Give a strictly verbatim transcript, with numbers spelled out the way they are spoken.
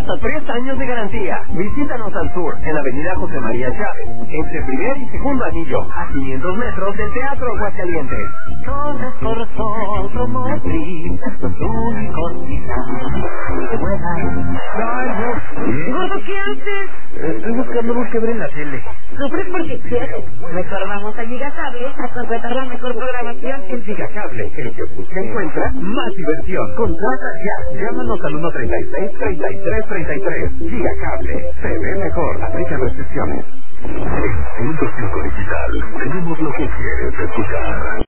hasta tres años de garantía. Visítanos al sur, en Avenida José María Chávez, entre primer y segundo anillo, a quinientos metros del Teatro Aguascalientes. Con esfuerzo automotriz, los únicos quizás que vuelan. Gordo, ¿qué haces? Estoy buscando algo que ver en la tele. Sufres porque quieres. Mejor vamos a Gigacable a contratar la mejor programación. En Gigacable, el que busca encuentra más diversión. Contrata ya. Llámanos al uno treinta y seis, treinta y tres treinta y tres. Gigacable. Se ve mejor. Aplica restricciones. En Punto cinco Digital tenemos lo que quieres escuchar.